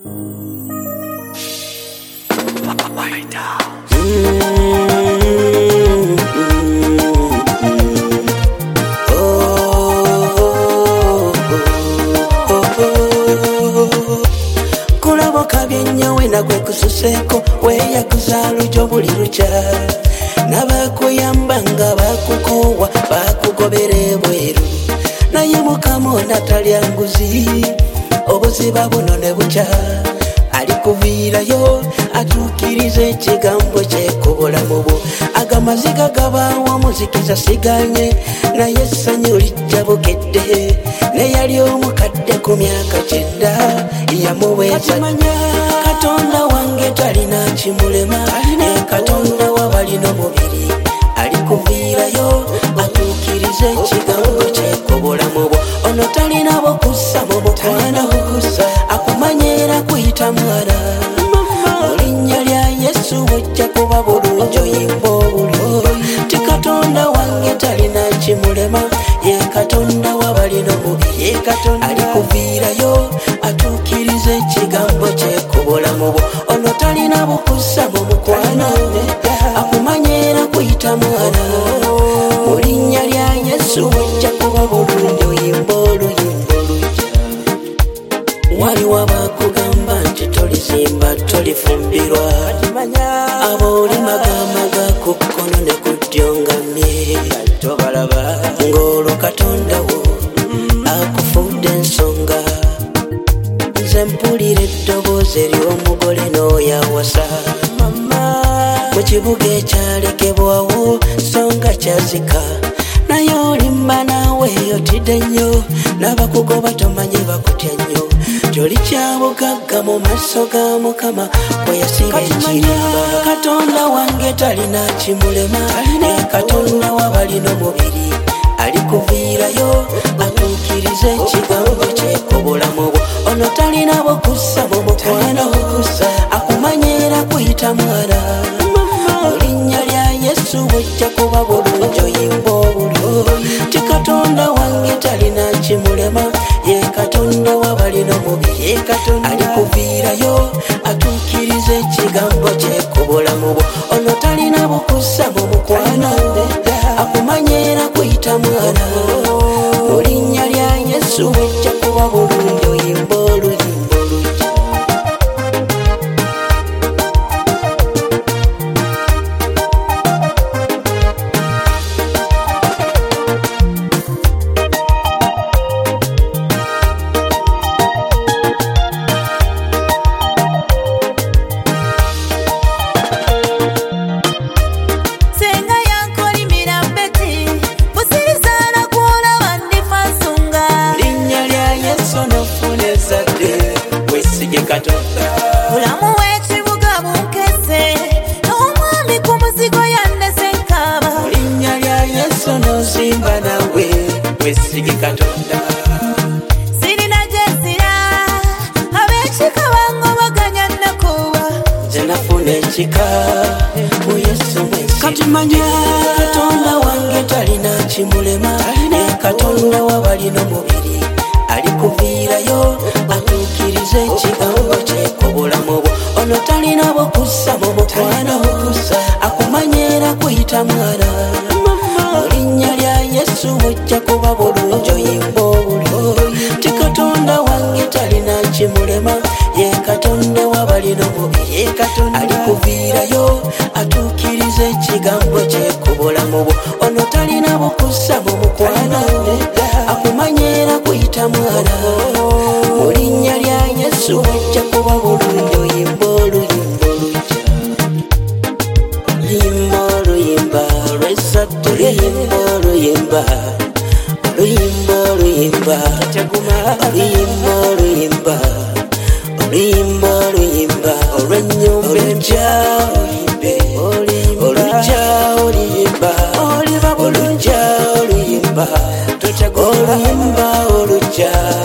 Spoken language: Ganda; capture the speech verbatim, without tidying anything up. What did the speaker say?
Kulaboka byenyawe nagwe kususeko weya kuzalu jobuli lucha nabakuyamba nga bakukowa bakugobere bweru naye mukama natalya nguzi obuziba buno ne bucha alikuviirayo atukirize ekigambo kye ku bulamu bwo agamaziga gabaawo muzikiza siganye naye essanyu lijja bukedde neyali omukadde ku myaka kyenda yamuweesa katonda wange talina kimulema katonda wabalina omubiri alikuviirayo atukirize ekigambo kye ku bulamu bwo ono talina bukusa mu mukwano akumanyera kuyita mwana mu linnya lya Yesu wajja kuba bulungi oyimba obulungi ti katonda wange talina kimulema ye katonda wabalina omubiri alikuviirayo atuukirize ekigambo kye ku bulamu bwo ono talina bukusa mu mukwano akumanyera kuyita mwana mu linnya lya Yesu wajja kuba bulungi oyimba oluyimba olujja waliwo abakugamba nti tolizimba tolifumbirwa abooli magamaga ku kkono ne ku ddyo ngamye ng'olwo katonda wo akufudde ensonga nze mpulira eddoboozi ery'omugole n'oyawasa mu kibuga ekyalekebwawo songa kyazika naye olimba naawe yotidde nnyo n'abakugoba tomanyi bakutya nnyo gyoli kyabugagga mu maaso ga Mukama bwe yasiba ekirimba katonda wange talina kimulema ye katonda wabalina omubiri alikuviirayo atuukirize ekigambo kye ku bulamu bwo ono talina bukusa mu mukwano akumanyera kuyita mwana mu linnya lya Yesu wajja kuba bulungi oyimba obulungi ti katonda wange talina kimulema ye katonda wabalina omubiri alikuviirayo atuukirize ekigambo kye ku bulamu bwo ono talina bukusa mu mukwano akumanyera kuyita mwana mu linnya lya Yesu wajja kuba bulungi oyimba oluyimba olujja Mulamu w'ekibuga bunkese n'omwami ku muzigo yannese nkaaba mu linnya lya Yesu n'ozimba nawe weesige katonda sirina gye nsira ab'ekika bangobaganya nnakuba nze nafuna ekika mu Yesu mwesi katumanya katonda wange talina kimulema ye katonda wabalina omubiri alikuviirayo atuukirize ekigambo kye ku bulamu bwo ono talina bukusa mu mukwano akumanyera kuyita mwana mu linnya lya Yesu wajja kuba bulungi oyimba obulungi ti katonda wange talina kimulema ye katonda wabalina omubiri alikuviirayo atuukirize ekigambo kye ku bulamu bwo ono talina bukusa mu mukwano akumanyera kuyita mwana mu linnya lya Yesu wajja kuba bulungi oyimba oluyimba olujja yimba oluyimba lwesatu luyimba oluyimba oluyimba oluyimba oluyimba oluyimba oluyimba oluyimba olw'ennyumba empya olujja oluyimba olujja oluyimba oluyimba olujja